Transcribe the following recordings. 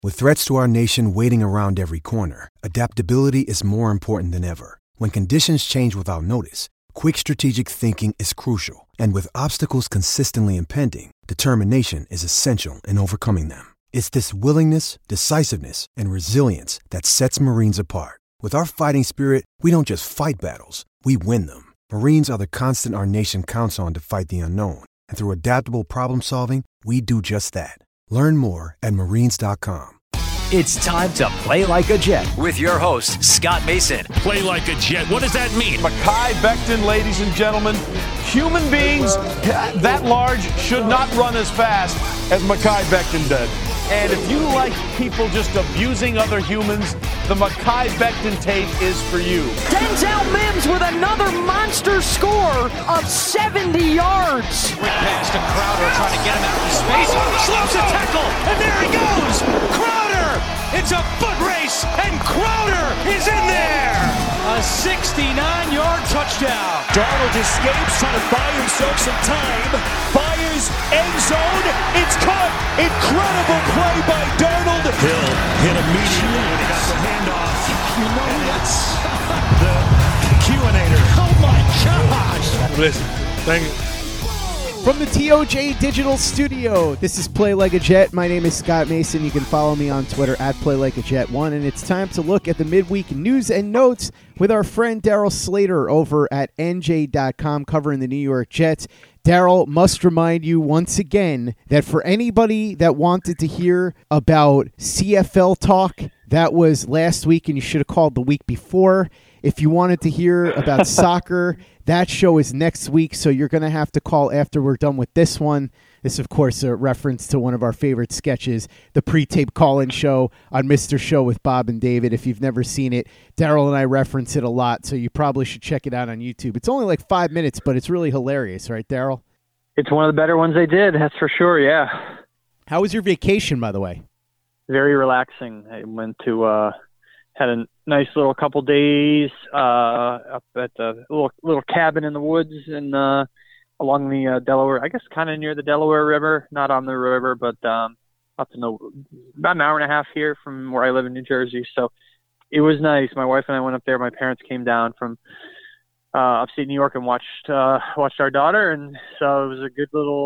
With threats to our nation waiting around every corner, adaptability is more important than ever. When conditions change without notice, quick strategic thinking is crucial. And with obstacles consistently impending, determination is essential in overcoming them. It's this willingness, decisiveness, and resilience that sets Marines apart. With our fighting spirit, we don't just fight battles, we win them. Marines are the constant our nation counts on to fight the unknown. And through adaptable problem solving, we do just that. Learn more at marines.com. It's time to play like a Jet with your host, Scott Mason. Play like a Jet. What does that mean? Mekhi Becton, ladies and gentlemen. Human beings that large should not run as fast as Mekhi Becton did. And if you like people just abusing other humans, the Mekhi Becton tape is for you. Denzel Mims with another monster score of 70 yards. Quick pass to Crowder, trying to get him out of space. Slows a tackle, and there he goes. Crowder! It's a foot race, and Crowder is in there. A 69-yard touchdown. Darnold escapes, trying to buy himself some time. Fires, end zone. It's caught. Incredible play by Darnold. Hill hit immediately when he got the handoff. You know that's the Q-inator. Oh my gosh. Listen, thank you. From the TOJ Digital Studio, this is Play Like a Jet. My name is Scott Mason. You can follow me on Twitter at PlayLikeAJet1, and it's time to look at the midweek news and notes with our friend Daryl Slater over at NJ.com covering the New York Jets. Daryl, must remind you once again that for anybody that wanted to hear about CFL talk, that was last week, and you should have called the week before. If you wanted to hear about soccer, that show is next week, so you're going to have to call after we're done with this one. This, of course, a reference to one of our favorite sketches, the pre-tape call-in show on Mr. Show with Bob and David. If you've never seen it, Daryl and I reference it a lot, so you probably should check it out on YouTube. It's only like 5 minutes, but it's really hilarious, right, Daryl? It's one of the better ones they did, that's for sure, yeah. How was your vacation, by the way? Very relaxing. I went to... had a nice little couple days up at the little cabin in the woods and along the Delaware, I guess kind of near the Delaware River, not on the river, but up in the about an hour and a half here from where I live in New Jersey. So it was nice. My wife and I went up there. My parents came down from upstate New York and watched our daughter, and so it was a good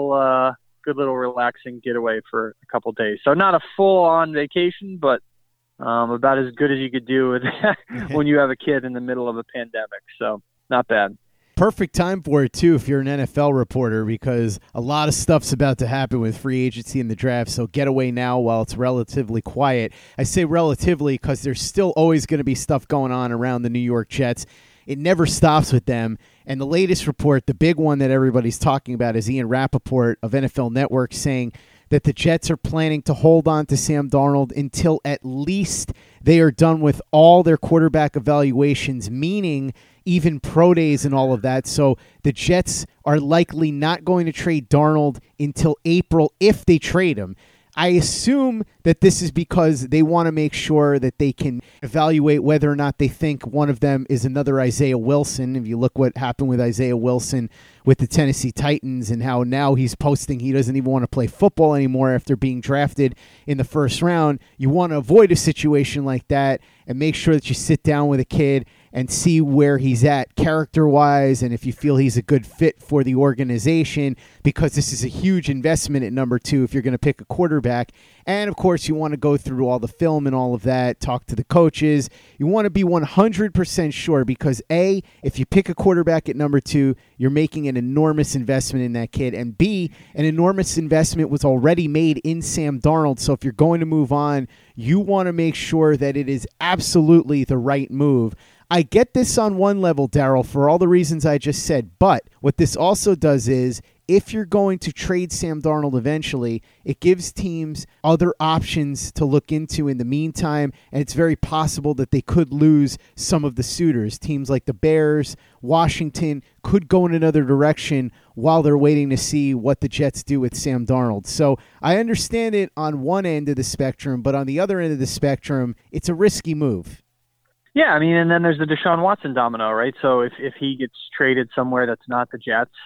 little relaxing getaway for a couple days. So not a full-on vacation, but about as good as you could do with when you have a kid in the middle of a pandemic. So not bad. Perfect time for it, too, if you're an NFL reporter, because a lot of stuff's about to happen with free agency and the draft, so get away now while it's relatively quiet. I say relatively because there's still always going to be stuff going on around the New York Jets. It never stops with them. And the latest report, the big one that everybody's talking about, is Ian Rappaport of NFL Network saying that the Jets are planning to hold on to Sam Darnold until at least they are done with all their quarterback evaluations, meaning even pro days and all of that. So the Jets are likely not going to trade Darnold until April if they trade him. I assume that this is because they want to make sure that they can evaluate whether or not they think one of them is another Isaiah Wilson. If you look what happened with Isaiah Wilson with the Tennessee Titans and how now he's posting he doesn't even want to play football anymore after being drafted in the first round, you want to avoid a situation like that and make sure that you sit down with a kid and see where he's at character-wise and if you feel he's a good fit for the organization, because this is a huge investment at number 2 if you're going to pick a quarterback. And, of course, you want to go through all the film and all of that, talk to the coaches. You want to be 100% sure because, A, if you pick a quarterback at number 2, you're making an enormous investment in that kid. And, B, an enormous investment was already made in Sam Darnold. So if you're going to move on, you want to make sure that it is absolutely the right move. I get this on one level, Daryl, for all the reasons I just said, but what this also does is if you're going to trade Sam Darnold eventually, it gives teams other options to look into in the meantime, and it's very possible that they could lose some of the suitors. Teams like the Bears, Washington could go in another direction while they're waiting to see what the Jets do with Sam Darnold. So I understand it on one end of the spectrum, but on the other end of the spectrum, it's a risky move. Yeah, I mean, and then there's the Deshaun Watson domino, right? So if he gets traded somewhere that's not the Jets,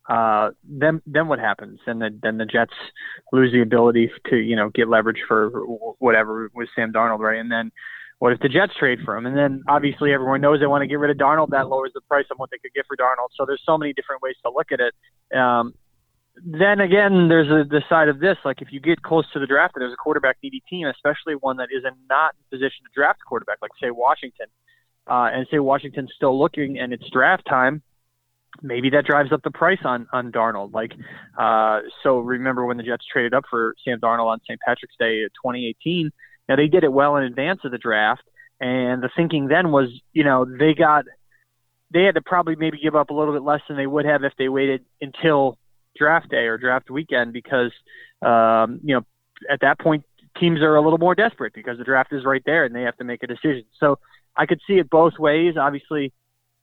then what happens? And then the Jets lose the ability to, get leverage for whatever with Sam Darnold, right? And then what if the Jets trade for him? And then obviously everyone knows they want to get rid of Darnold. That lowers the price on what they could get for Darnold. So there's so many different ways to look at it. Then again, there's the side of this. Like if you get close to the draft and there's a quarterback needy team, especially one that is not in position to draft a quarterback, like say Washington, and say Washington's still looking and it's draft time, maybe that drives up the price on Darnold. So remember when the Jets traded up for Sam Darnold on St. Patrick's Day of 2018, now they did it well in advance of the draft. And the thinking then was, they had to probably maybe give up a little bit less than they would have if they waited until draft day or draft weekend, because, at that point teams are a little more desperate because the draft is right there and they have to make a decision. So I could see it both ways. Obviously,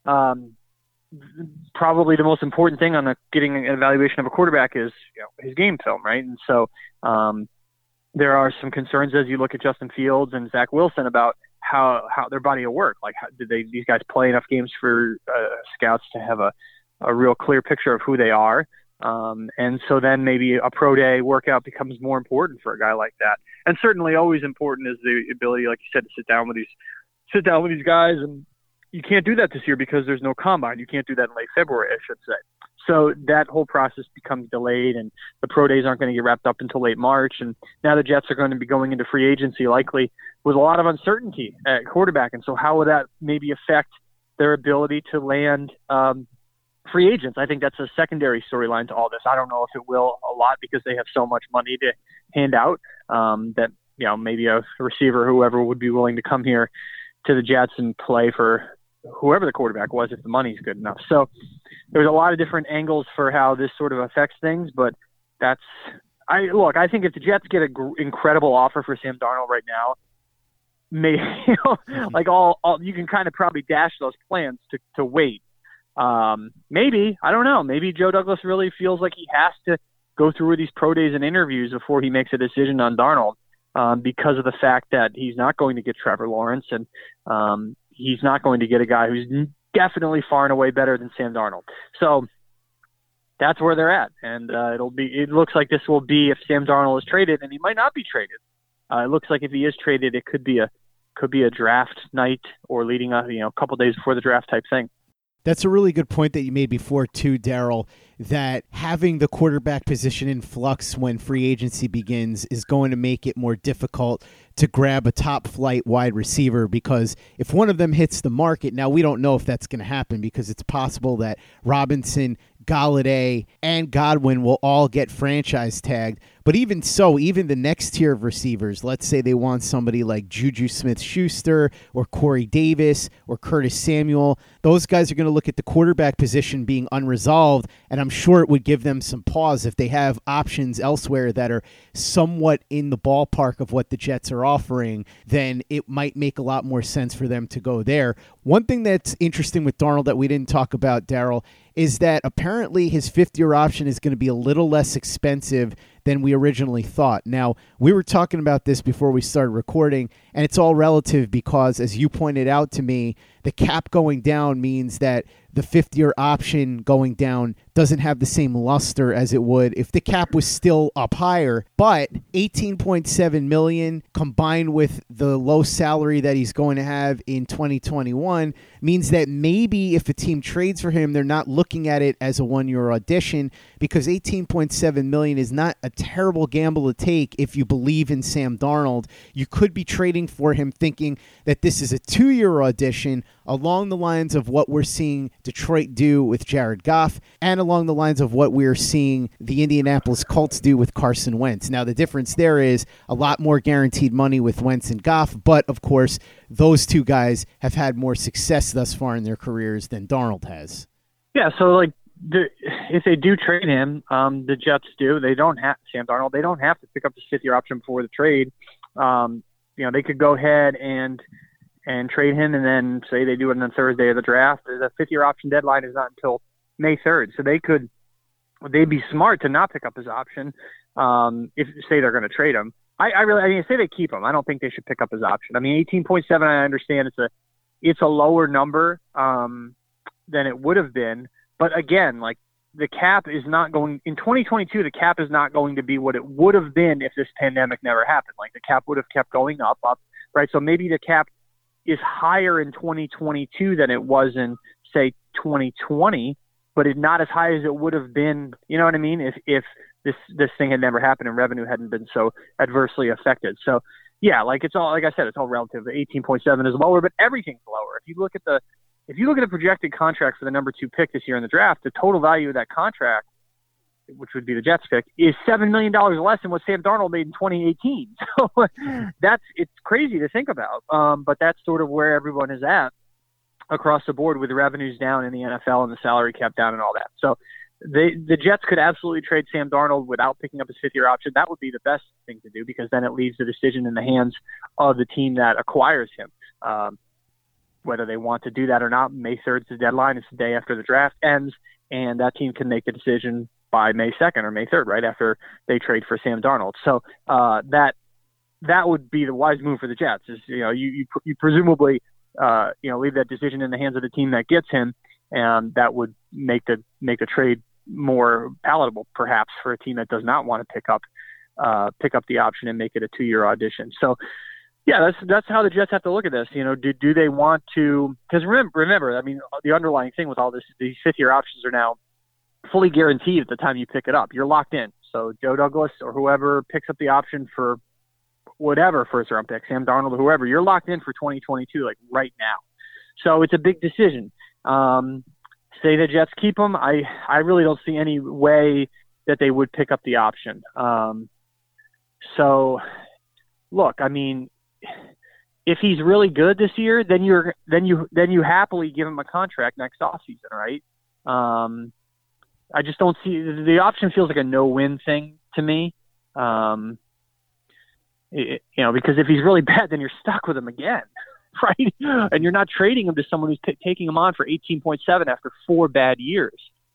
probably the most important thing on getting an evaluation of a quarterback is his game film, right? And so there are some concerns as you look at Justin Fields and Zach Wilson about how their body of work, like did these guys play enough games for scouts to have a real clear picture of who they are, and so then maybe a pro day workout becomes more important for a guy like that. And certainly always important is the ability, like you said, to sit down with these guys. And you can't do that this year because there's no combine. You can't do that in late February, I should say. So that whole process becomes delayed, and the pro days aren't going to get wrapped up until late March. And now the Jets are going to be going into free agency likely with a lot of uncertainty at quarterback. And so how will that maybe affect their ability to land free agents? I think that's a secondary storyline to all this. I don't know if it will a lot because they have so much money to hand out that, maybe a receiver, whoever would be willing to come here to the Jets and play for whoever the quarterback was if the money's good enough. So there's a lot of different angles for how this sort of affects things, but I think if the Jets get an incredible offer for Sam Darnold right now, maybe you can kind of probably dash those plans to wait. Maybe, I don't know, maybe Joe Douglas really feels like he has to go through these pro days and interviews before he makes a decision on Darnold, because of the fact that he's not going to get Trevor Lawrence, and he's not going to get a guy who's definitely far and away better than Sam Darnold. So that's where they're at. And it looks like this will be if Sam Darnold is traded, and he might not be traded. It looks like if he is traded, it could be a draft night or leading up, a couple days before the draft type thing. That's a really good point that you made before too, Daryl, that having the quarterback position in flux when free agency begins is going to make it more difficult to grab a top flight wide receiver, because if one of them hits the market, now we don't know if that's going to happen because it's possible that Robinson, Galladay, and Godwin will all get franchise tagged. But even so, even the next tier of receivers, let's say they want somebody like Juju Smith-Schuster or Corey Davis or Curtis Samuel, those guys are going to look at the quarterback position being unresolved, and I'm sure it would give them some pause if they have options elsewhere that are somewhat in the ballpark of what the Jets are offering. Then it might make a lot more sense for them to go there. One thing that's interesting with Darnold that we didn't talk about, Daryl, is that apparently his fifth-year option is going to be a little less expensive than we originally thought. Now, we were talking about this before we started recording, and it's all relative because, as you pointed out to me, the cap going down means that the fifth-year option going down doesn't have the same luster as it would if the cap was still up higher. But $18.7 million combined with the low salary that he's going to have in 2021 means that maybe if a team trades for him, they're not looking at it as a one-year audition, because $18.7 million is not a terrible gamble to take if you believe in Sam Darnold. You could be trading for him thinking that this is a 2-year audition, along the lines of what we're seeing Detroit do with Jared Goff, and along the lines of what we're seeing the Indianapolis Colts do with Carson Wentz. Now, the difference there is a lot more guaranteed money with Wentz and Goff, but of course, those two guys have had more success thus far in their careers than Darnold has. Yeah, so if they do trade him, the Jets do. They don't have Sam Darnold. They don't have to pick up the fifth-year option before the trade. They could go ahead and trade him, and then say they do it on the Thursday of the draft. The fifth-year option deadline is not until May 3rd, so they'd be smart to not pick up his option if say they're going to trade him. I say they keep him. I don't think they should pick up his option. I mean, 18.7, I understand it's a lower number than it would have been, but again, like the cap is not going in 2022. The cap is not going to be what it would have been if this pandemic never happened. Like the cap would have kept going up, right? So maybe the cap is higher in 2022 than it was in, say, 2020, but it's not as high as it would have been. You know what I mean? If this thing had never happened and revenue hadn't been so adversely affected. So yeah, like I said, it's all relative. The 18.7 is lower, but everything's lower. If you look at the projected contract for the number 2 pick this year in the draft, the total value of that contract, which would be the Jets pick, is $7 million less than what Sam Darnold made in 2018. So it's crazy to think about. But that's sort of where everyone is at across the board, with the revenues down in the NFL and the salary cap down and all that. So the Jets could absolutely trade Sam Darnold without picking up his 5th-year option. That would be the best thing to do, because then it leaves the decision in the hands of the team that acquires him. Whether they want to do that or not, May 3rd is the deadline. It's the day after the draft ends, and that team can make a decision by May 2nd or May 3rd, right after they trade for Sam Darnold. So that would be the wise move for the Jets. Is you presumably leave that decision in the hands of the team that gets him, and that would make the trade more palatable, perhaps, for a team that does not want to pick up the option and make it a 2-year audition. So. Yeah, that's how the Jets have to look at this. Do they want to? Because remember, I mean, the underlying thing with all this, these 5th-year options are now fully guaranteed at the time you pick it up. You're locked in. So Joe Douglas or whoever picks up the option for whatever first-round pick, Sam Darnold or whoever, you're locked in for 2022, like right now. So it's a big decision. Say the Jets keep him. I really don't see any way that they would pick up the option. So, look, I mean, if he's really good this year, then you happily give him a contract next offseason, right? I just don't see the option. Feels like a no-win thing to me. Because if he's really bad, then you're stuck with him again, right? And you're not trading him to someone who's taking him on for 18.7 after 4 bad years.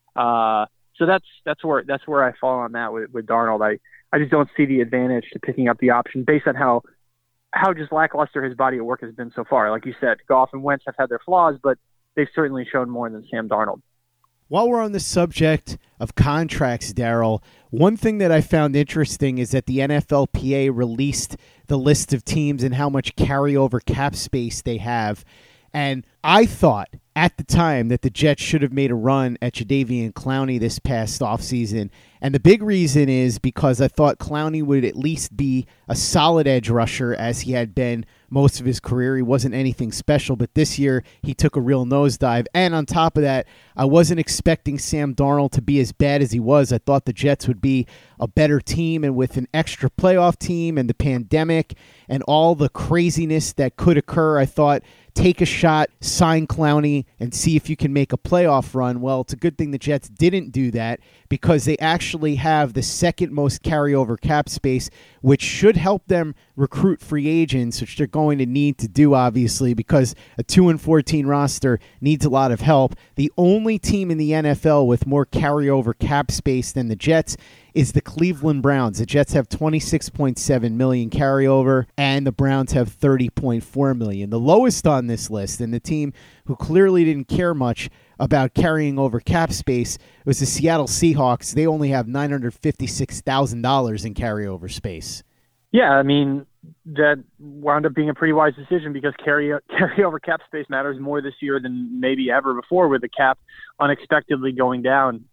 So that's where I fall on that with Darnold. I just don't see the advantage to picking up the option based on how just lackluster his body of work has been so far. Like you said, Goff and Wentz have had their flaws, but they've certainly shown more than Sam Darnold. While we're on the subject of contracts, Daryl, one thing that I found interesting is that the NFLPA released the list of teams and how much carryover cap space they have. And I thought at the time that the Jets should have made a run at Jadeveon Clowney this past offseason. And the big reason is because I thought Clowney would at least be a solid edge rusher, as he had been most of his career. He wasn't anything special, but this year he took a real nosedive. And on top of that, I wasn't expecting Sam Darnold to be as bad as he was. I thought the Jets would be a better team, and with an extra playoff team and the pandemic and all the craziness that could occur, I thought, take a shot, sign Clowney, and see if you can make a playoff run. Well, it's a good thing the Jets didn't do that, because they actually have the second most carryover cap space, which should help them recruit free agents, which they're going to need to do, obviously, because a 2-14 roster needs a lot of help. The only team in the NFL with more carryover cap space than the Jets is the Cleveland Browns. The Jets have $26.7 million carryover, and the Browns have $30.4 million. The lowest on this list, and the team who clearly didn't care much about carrying over cap space, was the Seattle Seahawks. They only have $956,000 in carryover space. Yeah, I mean, that wound up being a pretty wise decision, because carryover cap space matters more this year than maybe ever before, with the cap unexpectedly going down,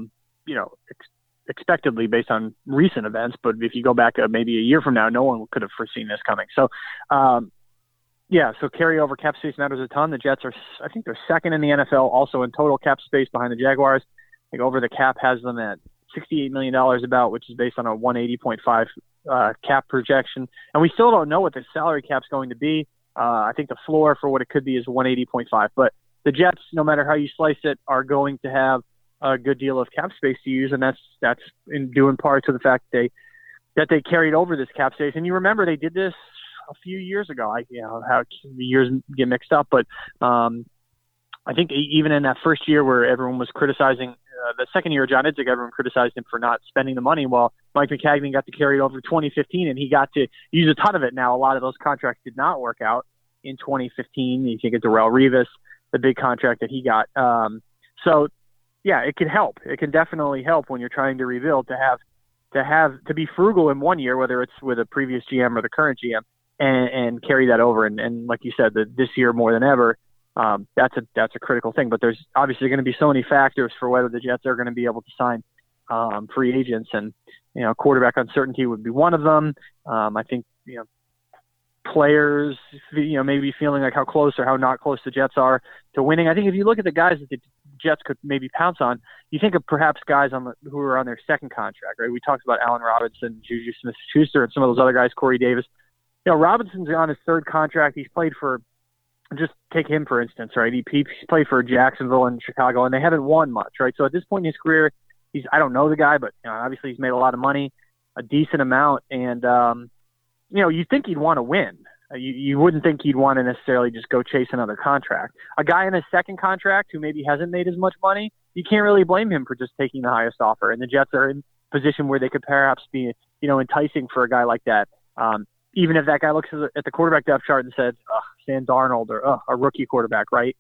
expectedly based on recent events. But if you go back maybe a year from now, no one could have foreseen this coming. So, so carryover cap space matters a ton. The Jets I think they're second in the NFL also in total cap space behind the Jaguars. I think over the cap has them at $68 million about, which is based on a 180.5 cap projection. And we still don't know what the salary cap's going to be. I think the floor for what it could be is 180.5. But the Jets, no matter how you slice it, are going to have a good deal of cap space to use, and that's in due in part to the fact that they carried over this cap space. And you remember they did this a few years ago. How the years get mixed up, but I think even in that first year where everyone was criticizing the second year of John Idzik, everyone criticized him for not spending the money. Well, Mike McCagnon got to carry it over 2015, and he got to use a ton of it. Now, a lot of those contracts did not work out in 2015. You think of Darrelle Revis, the big contract that he got. So yeah, it can help. It can definitely help when you're trying to rebuild to be frugal in one year, whether it's with a previous GM or the current GM, and carry that over. And like you said, this year more than ever, that's a critical thing. But there's obviously going to be so many factors for whether the Jets are going to be able to sign free agents, and quarterback uncertainty would be one of them. I think players maybe feeling like how close or how not close the Jets are to winning. I think if you look at the guys that the Jets could maybe pounce on, you think of perhaps guys who are on their second contract, right? We talked about Allen Robinson, Juju Smith-Schuster, and some of those other guys, Corey Davis. Robinson's on his third contract. He's played for, just take him for instance, right? He's played for Jacksonville and Chicago, and they haven't won much, right? So at this point in his career, I don't know the guy, but obviously he's made a lot of money, a decent amount, and you think he'd want to win. You wouldn't think he'd want to necessarily just go chase another contract. A guy in his second contract who maybe hasn't made as much money, you can't really blame him for just taking the highest offer. And the Jets are in a position where they could perhaps be, enticing for a guy like that. Even if that guy looks at the quarterback depth chart and says, Sam Darnold or a rookie quarterback, right?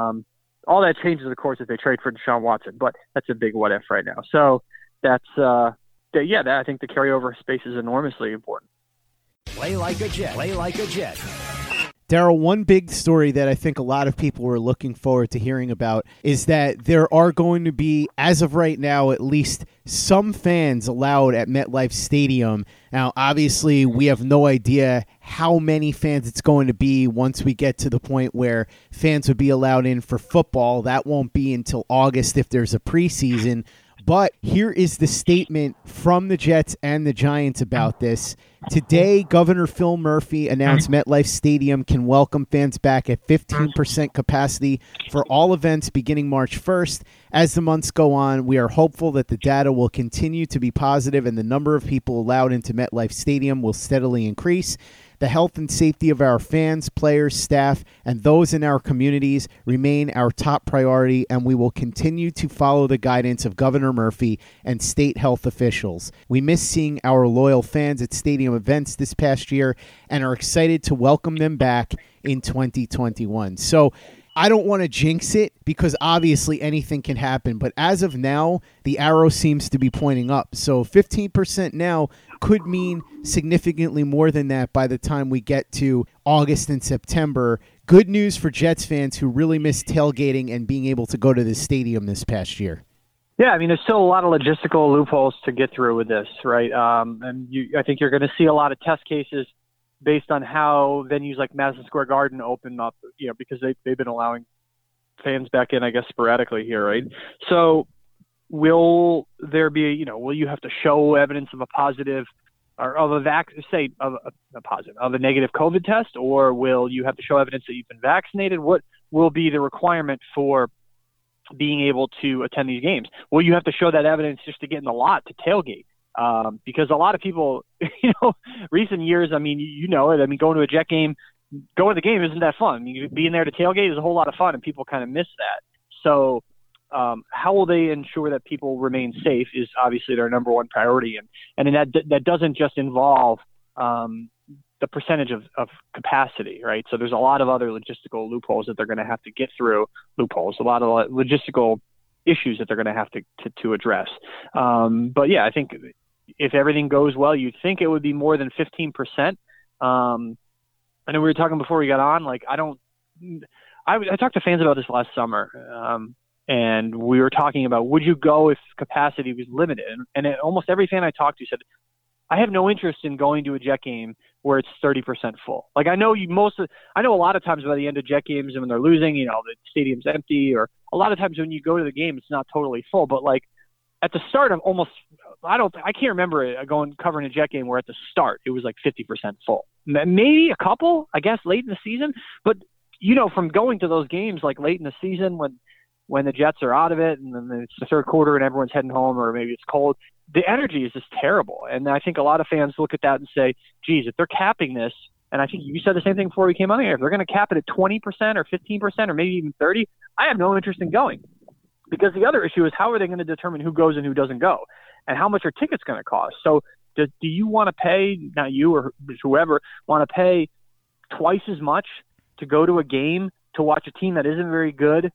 All that changes, of course, if they trade for Deshaun Watson, but that's a big what if right now. So that's, I think the carryover space is enormously important. Play like a Jet. Play like a Jet. Daryl, one big story that I think a lot of people were looking forward to hearing about is that there are going to be, as of right now, at least some fans allowed at MetLife Stadium. Now, obviously, we have no idea how many fans it's going to be once we get to the point where fans would be allowed in for football. That won't be until August if there's a preseason. But here is the statement from the Jets and the Giants about this. Today, Governor Phil Murphy announced MetLife Stadium can welcome fans back at 15% capacity for all events beginning March 1st. As the months go on, we are hopeful that the data will continue to be positive and the number of people allowed into MetLife Stadium will steadily increase. The health and safety of our fans, players, staff, and those in our communities remain our top priority, and we will continue to follow the guidance of Governor Murphy and state health officials. We miss seeing our loyal fans at stadium events this past year and are excited to welcome them back in 2021. So I don't want to jinx it because obviously anything can happen, but as of now, the arrow seems to be pointing up. So 15% now could mean significantly more than that by the time we get to August and September. Good news for Jets fans who really missed tailgating and being able to go to the stadium this past year. Yeah, I mean, there's still a lot of logistical loopholes to get through with this, right? I think you're going to see a lot of test cases based on how venues like Madison Square Garden open up, because they've been allowing fans back in, I guess, sporadically here, right? So will there be, will you have to show evidence of a positive or of a negative COVID test, or will you have to show evidence that you've been vaccinated? What will be the requirement for being able to attend these games? Will you have to show that evidence just to get in the lot to tailgate? Because a lot of people, recent years, I mean, going to a Jet game, going to the game isn't that fun. I mean, being there to tailgate is a whole lot of fun, and people kind of miss that. So how will they ensure that people remain safe is obviously their number one priority. And that doesn't just involve the percentage of capacity, right? So there's a lot of other logistical loopholes that they're going to have to get through, a lot of logistical issues that they're going to have to address. But yeah, I think if everything goes well, you'd think it would be more than 15%. I know we were talking before we got on, I talked to fans about this last summer, and we were talking about, would you go if capacity was limited? And almost every fan I talked to said, I have no interest in going to a Jet game where it's 30% full. I know I know a lot of times by the end of Jet games and when they're losing, the stadium's empty, or a lot of times when you go to the game, it's not totally full. But at the start of I can't remember covering a Jet game where at the start it was 50% full. Maybe a couple, I guess, late in the season. But from going to those games late in the season when the Jets are out of it and then it's the third quarter and everyone's heading home, or maybe it's cold, the energy is just terrible. And I think a lot of fans look at that and say, geez, if they're capping this, and I think you said the same thing before we came on here, if they're going to cap it at 20% or 15% or maybe even 30%, I have no interest in going. Because the other issue is, how are they going to determine who goes and who doesn't go? And how much are tickets going to cost? So do you want to pay, not you or whoever, want to pay twice as much to go to a game to watch a team that isn't very good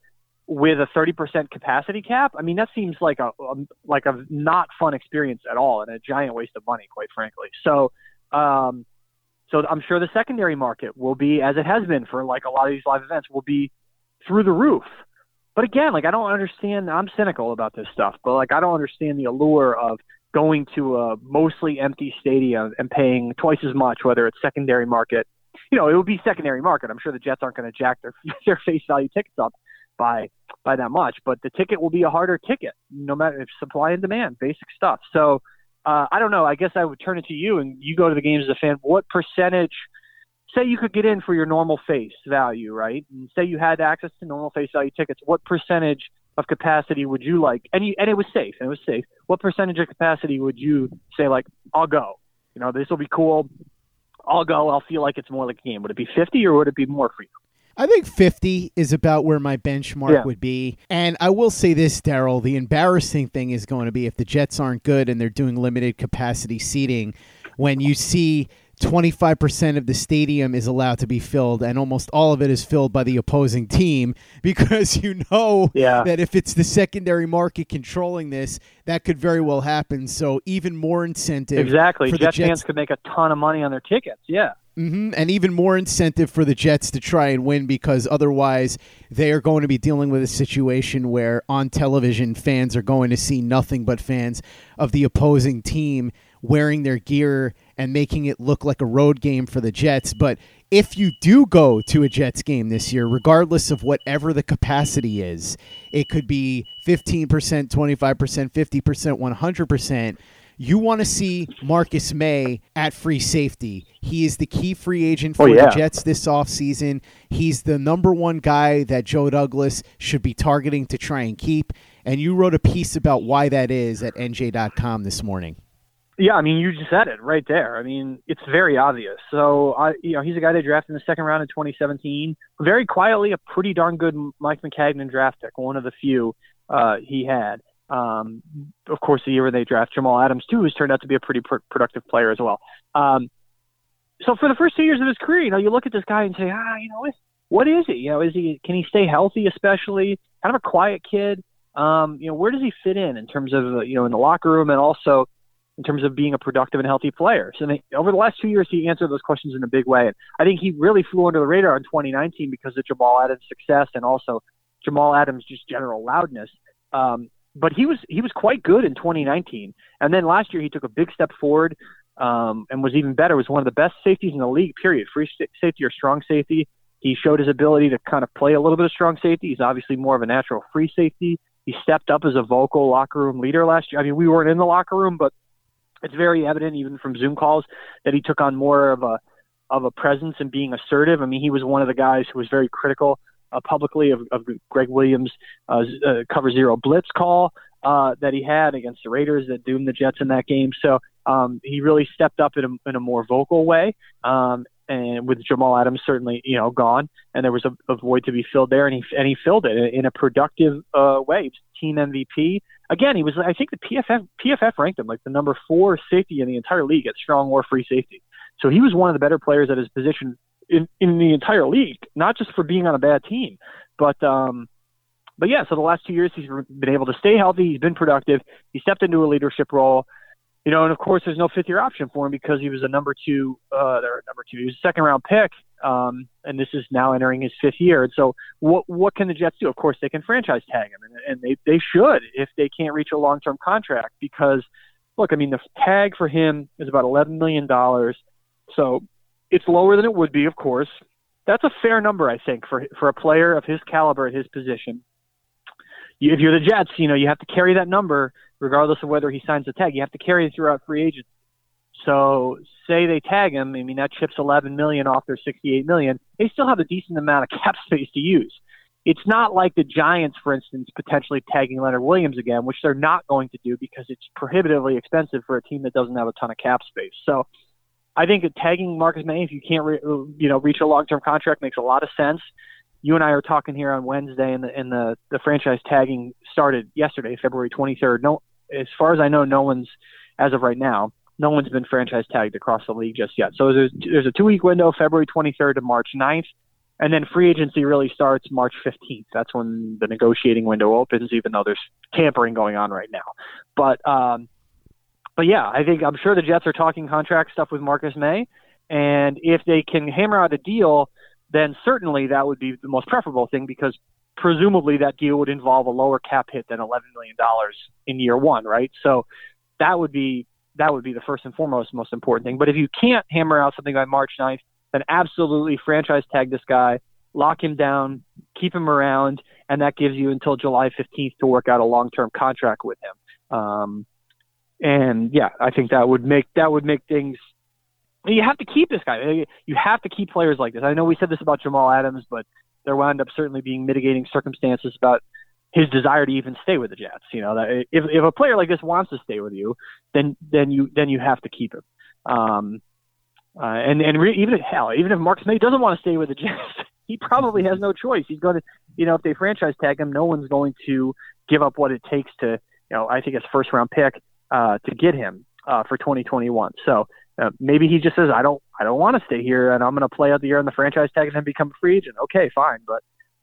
with a 30% capacity cap. I mean, that seems like a not fun experience at all, and a giant waste of money, quite frankly. So I'm sure the secondary market will be, as it has been for like a lot of these live events, will be through the roof. But again, like, I don't understand. I'm cynical about this stuff, but like, I don't understand the allure of going to a mostly empty stadium and paying twice as much, whether it's secondary market. You know, it would be secondary market. I'm sure the Jets aren't going to jack their face value tickets up by that much, but the ticket will be a harder ticket, no matter if supply and demand, basic stuff. So I don't know. I guess I would turn it to you, and you go to the games as a fan. What percentage? Say you could get in for your normal face value, right? And say you had access to normal face value tickets. What percentage of capacity would you like? And it was safe. And it was safe. What percentage of capacity would you say, like, I'll go? You know, this will be cool. I'll go. I'll feel like it's more like a game. Would it be 50 or would it be more for you? I think 50 is about where my benchmark would be. And I will say this, Daryl, the embarrassing thing is going to be if the Jets aren't good and they're doing limited capacity seating, when you see 25% of the stadium is allowed to be filled and almost all of it is filled by the opposing team, because you know that if it's the secondary market controlling this, that could very well happen. So even more incentive. Exactly. For Jets fans could make a ton of money on their tickets. Yeah. Mm-hmm. And even more incentive for the Jets to try and win, because otherwise they are going to be dealing with a situation where on television fans are going to see nothing but fans of the opposing team wearing their gear and making it look like a road game for the Jets. But if you do go to a Jets game this year, regardless of whatever the capacity is, it could be 15%, 25%, 50%, 100%. You want to see Marcus May at free safety. He is the key free agent for the Jets this offseason. He's the number one guy that Joe Douglas should be targeting to try and keep. And you wrote a piece about why that is at NJ.com this morning. Yeah, I mean, you just said it right there. I mean, it's very obvious. So, he's a guy they drafted in the second round in 2017. Very quietly, a pretty darn good Mike Maccagnan draft pick, one of the few he had. Of course, the year when they draft Jamal Adams, too, has turned out to be a pretty productive player as well. So for the first 2 years of his career, you look at this guy and say, what is he? Can he stay healthy, especially? Kind of a quiet kid. Where does he fit in terms of, in the locker room and also in terms of being a productive and healthy player? So over the last 2 years, he answered those questions in a big way. And I think he really flew under the radar in 2019 because of Jamal Adams' success and also Jamal Adams' just general loudness. But he was quite good in 2019. And then last year he took a big step forward and was even better, was one of the best safeties in the league, period. Free safety or strong safety. He showed his ability to kind of play a little bit of strong safety. He's obviously more of a natural free safety. He stepped up as a vocal locker room leader last year. I mean, we weren't in the locker room, but it's very evident even from Zoom calls that he took on more of a presence and being assertive. I mean, he was one of the guys who was very critical publicly of Greg Williams' cover zero blitz call that he had against the Raiders that doomed the Jets in that game. So he really stepped up in a more vocal way. And with Jamal Adams certainly, gone, and there was a void to be filled there, and he filled it in a productive way. Team MVP. Again, he was, I think the PFF ranked him like the number 4 safety in the entire league at strong or free safety. So he was one of the better players at his position in the entire league, not just for being on a bad team, but yeah, so the last 2 years he's been able to stay healthy. He's been productive. He stepped into a leadership role, and of course there's no 5th-year option for him because he was a number two. He was a second-round pick, and this is now entering his 5th year. And so what can the Jets do? Of course, they can franchise tag him, and they should if they can't reach a long-term contract because, look, I mean, the tag for him is about $11 million, so it's lower than it would be, of course. That's a fair number, I think, for a player of his caliber at his position. If you're the Jets, you have to carry that number regardless of whether he signs the tag. You have to carry it throughout free agency. So say they tag him, I mean, that chips $11 million off their $68 million. They still have a decent amount of cap space to use. It's not like the Giants, for instance, potentially tagging Leonard Williams again, which they're not going to do because it's prohibitively expensive for a team that doesn't have a ton of cap space. So I think that tagging Marcus May, if you can't reach a long-term contract, makes a lot of sense. You and I are talking here on Wednesday, and the franchise tagging started yesterday, February 23rd. No, as far as I know, no one's, as of right now, no one's been franchise tagged across the league just yet. So there's a 2-week window, February 23rd to March 9th. And then free agency really starts March 15th. That's when the negotiating window opens, even though there's tampering going on right now. But yeah, I'm sure the Jets are talking contract stuff with Marcus May. And if they can hammer out a deal, then certainly that would be the most preferable thing, because presumably that deal would involve a lower cap hit than $11 million in year one, right? So that would be the first and foremost most important thing. But if you can't hammer out something by March 9th, then absolutely franchise tag this guy, lock him down, keep him around, and that gives you until July 15th to work out a long-term contract with him. And yeah, I think that would make things. You have to keep this guy. You have to keep players like this. I know we said this about Jamal Adams, but there wound up certainly being mitigating circumstances about his desire to even stay with the Jets. You know, that if a player like this wants to stay with you, then you have to keep him. Even if Marcus May doesn't want to stay with the Jets, he probably has no choice. He's going to, if they franchise tag him, no one's going to give up what it takes to, I think it's first round pick to get him for 2021. So maybe he just says, I don't want to stay here, and I'm going to play out the year on the franchise tag and then become a free agent. Okay, fine, but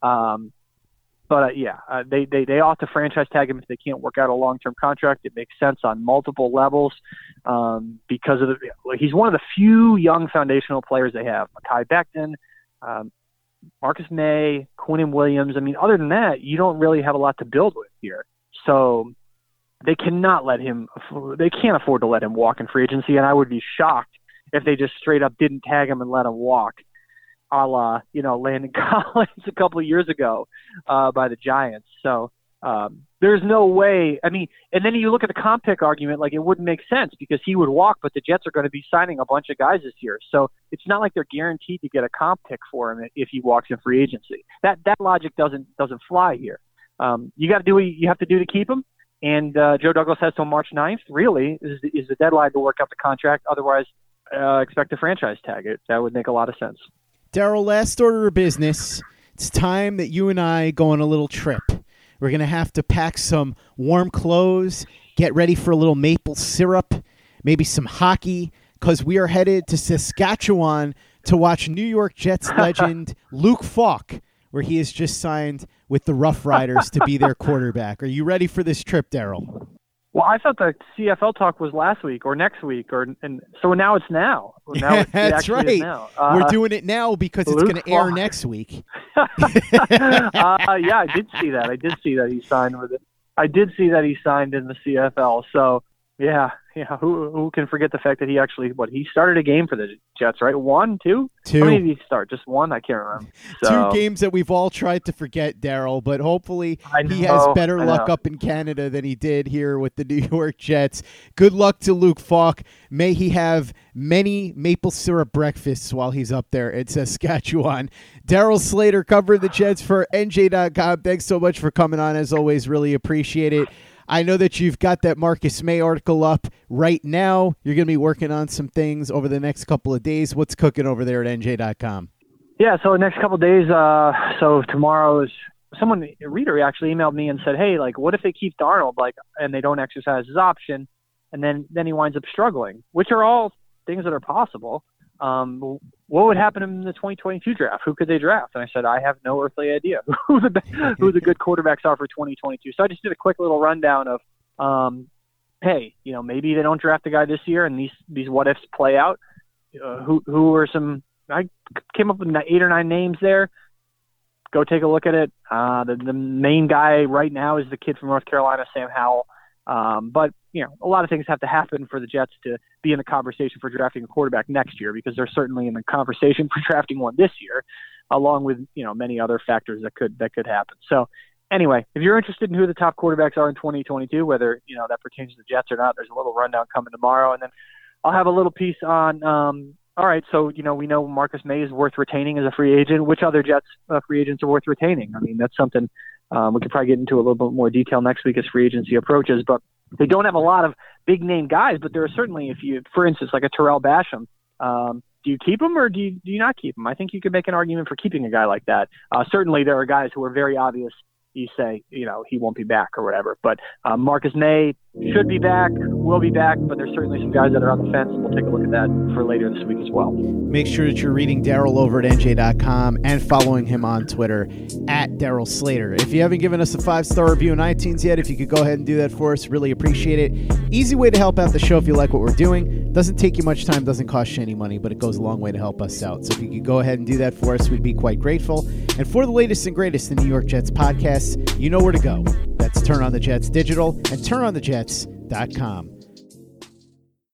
they ought to franchise tag him if they can't work out a long-term contract. It makes sense on multiple levels because he's one of the few young foundational players they have. Mekhi Becton, Marcus May, Quinnen Williams. I mean, other than that, you don't really have a lot to build with here. So they cannot they can't afford to let him walk in free agency, and I would be shocked if they just straight up didn't tag him and let him walk, a la, Landon Collins a couple of years ago by the Giants. So there's no way. I mean, and then you look at the comp pick argument, like it wouldn't make sense because he would walk, but the Jets are going to be signing a bunch of guys this year. So it's not like they're guaranteed to get a comp pick for him if he walks in free agency. That logic doesn't fly here. You got to do what you have to do to keep him. And Joe Douglas has till March 9th, really, is the deadline to work out the contract. Otherwise, expect a franchise tag it. That would make a lot of sense. Daryl, last order of business. It's time that you and I go on a little trip. We're going to have to pack some warm clothes, get ready for a little maple syrup, maybe some hockey, because we are headed to Saskatchewan to watch New York Jets legend Luke Falk, where he has just signed with the Rough Riders to be their quarterback. Are you ready for this trip, Daryl? Well, I thought the CFL talk was last week or next week, so now it's now. That's right. Now. We're doing it now because it's going to air next week. Yeah, I did see that. He signed with it. I did see that he signed in the CFL. So yeah. Who can forget the fact that he actually he started a game for the Jets, right? 1, 2? Two. How many did he start? Just one? I can't remember. So, 2 games that we've all tried to forget, Daryl, but hopefully he has better luck up in Canada than he did here with the New York Jets. Good luck to Luke Falk. May he have many maple syrup breakfasts while he's up there in Saskatchewan. Daryl Slater covering the Jets for NJ.com. Thanks so much for coming on. As always, really appreciate it. I know that you've got that Marcus May article up right now. You're going to be working on some things over the next couple of days. What's cooking over there at NJ.com? Yeah, so the next couple of days, so tomorrow is a reader actually emailed me and said, hey, what if they keep Darnold, and they don't exercise his option, and then he winds up struggling, which are all things that are possible. What would happen in the 2022 draft? Who could they draft? And I said, I have no earthly idea who the good quarterbacks are for 2022. So I just did a quick little rundown of, hey, maybe they don't draft a guy this year and these what ifs play out. Who are some? I came up with 8 or 9 names there. Go take a look at it. The main guy right now is the kid from North Carolina, Sam Howell. But a lot of things have to happen for the Jets to be in the conversation for drafting a quarterback next year, because they're certainly in the conversation for drafting one this year, along with many other factors that could happen. So anyway, if you're interested in who the top quarterbacks are in 2022, whether that pertains to the Jets or not, there's a little rundown coming tomorrow, and then I'll have a little piece on. All right, so we know Marcus May is worth retaining as a free agent. Which other Jets free agents are worth retaining? I mean, that's something we could probably get into a little bit more detail next week as free agency approaches. But they don't have a lot of big name guys, but there are certainly, for instance, like a Terrell Basham. Do you keep him or do you not keep him? I think you could make an argument for keeping a guy like that. Certainly, there are guys who are very obvious. You say, he won't be back or whatever. But Marcus May, should be back, will be back, but there's certainly some guys that are on the fence. We'll take a look at that for later this week as well. Make sure that you're reading Daryl over at NJ.com and following him on Twitter at Daryl Slater. If you haven't given us a 5-star review on iTunes yet, if you could go ahead and do that for us, really appreciate it. Easy way to help out the show if you like what we're doing. Doesn't take you much time, doesn't cost you any money, but it goes a long way to help us out. So if you could go ahead and do that for us, we'd be quite grateful. And for the latest and greatest in New York Jets podcasts, you know where to go. That's Turn On the Jets Digital and TurnOnTheJets.com.